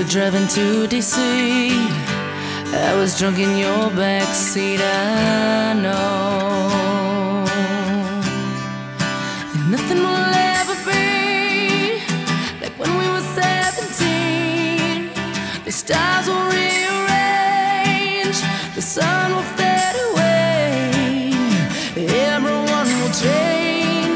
were driving to DC. I was drunk in your backseat, I know. And nothing will ever be like when we were 17. The stars were